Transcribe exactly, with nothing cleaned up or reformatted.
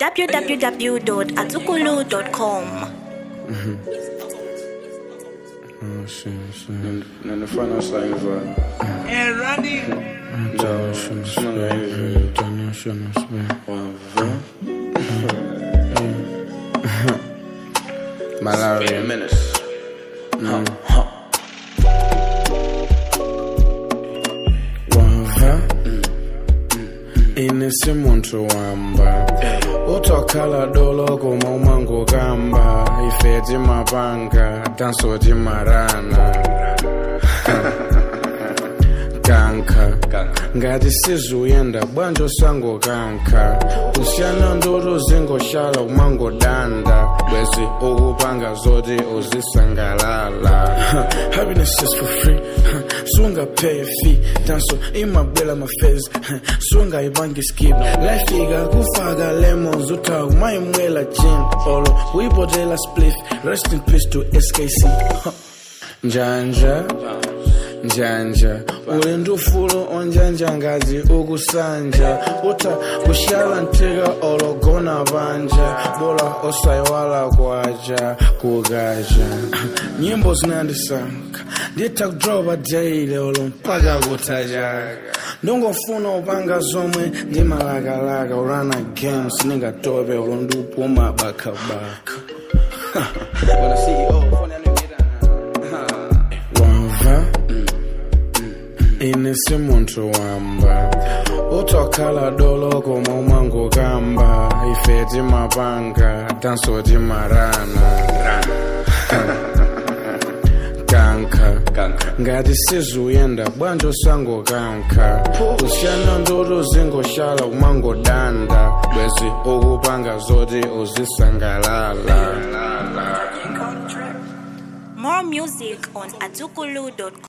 w w w dot azukulu dot com. Oh, shit, shit. And then the final sign for Hey, Randy. Don't shoot spit. Don't shoot spit. Malaria. minutes. Mm. Wava inesi muntu wamba utokhala dolo kuma umango kamba ifeti mapanga danso timarana kanka ngati sizuyenda bwanjo sango kanka usiyana ndoto zingoshala umangodanda bwezi ukupanga zoti uzisangalala happiness is for free sunga pay a fee danso imabwela mafezi sunga ibangi skip life ikakufaka lemons uta umayimwela gin olo uyipotela spliff rest in peace to S K C njanja njanja uli ndufulo onjanja ngazi ukusanja uta kushala ntika ologona banja bola osaiwala kwaja kugaja nyimbo zinandisanka ndita kudroba daily olo mpaka kutajaga ndongofuna upanga zomwe ndimalakalaka urana games ningatope olo ndupuma bakabaka Well, C E O, funny wava inesi muntu wamba utokhala dolo kuma umango kamba ifeti mapanga danso timarana kanka ngati sizuyenda bwanjo sango kanka usiyana ndoto zingoshala umangodanda bwezi ukupanga zoti uzisangalala. More music on azukulu dot com.